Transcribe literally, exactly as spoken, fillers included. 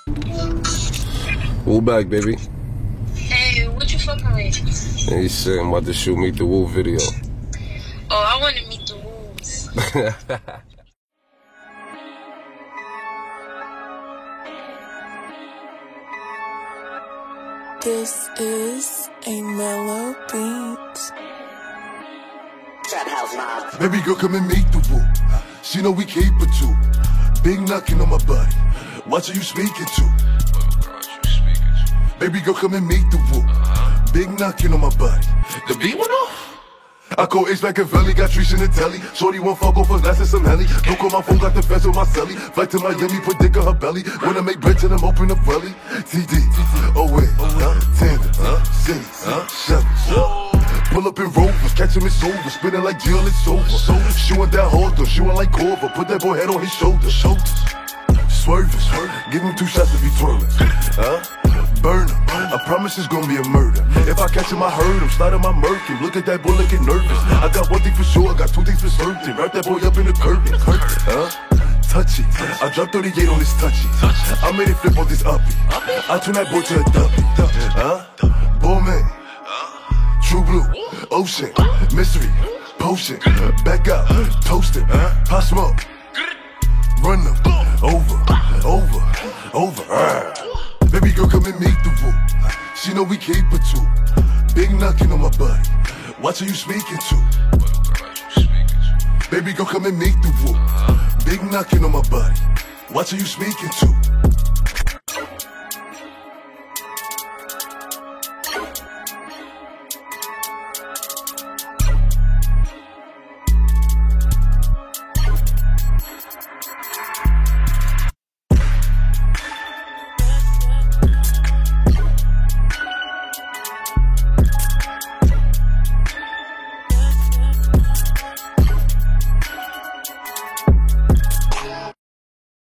Woo back, baby. Hey, what you fucking with? And he said I'm about to shoot Meet the Woo video. Oh, I want to meet the Woos. This is a mellow beat. Trap House Mob. Baby girl, come and meet the Woo. She know we keep it too. Big knocking on my body. Watch who you speaking to. Baby girl, come and meet the Woo. Big knocking on my body. The beat went off. I call H like a valley, got trees in the telly. Shorty won't fuck off her glass and some heli. Don't call my phone, got the fence with my celly. Flight to Miami, put dick on her belly. When I make bread to them, open up belly. T D, oh wait, huh? Tandem, huh? City, huh? Chevy. Pull up in Rovers, catch him in Sober. Spinning like Jill, it's over. Shooing that holder, shooting like Corver. Put that boy head on his shoulder. Shoulders. Swerving, give him two shots if he twirling. Huh? Burn him. I promise it's gonna be a murder. If I catch him, I hurt him. Slide on my Merkin. Look at that boy looking nervous. I got one thing for sure, I got two things for certain. Wrap that boy up in the curtain. Huh? Touchy. I dropped thirty-eight on this touchy. I made it flip on this uppy. I turn that boy to a duppy. Huh? Bull man. True blue. Ocean. Mystery. Potion. Back up. Toasted. Pop smoke. Run them. Over. Over. Over. Uh. Baby girl, come and meet the Woo. She know we keep it too. Big knocking on my body. Watch who you speaking to. Baby girl, come and meet the Woo. Big knocking on my body. Watch who you speaking to.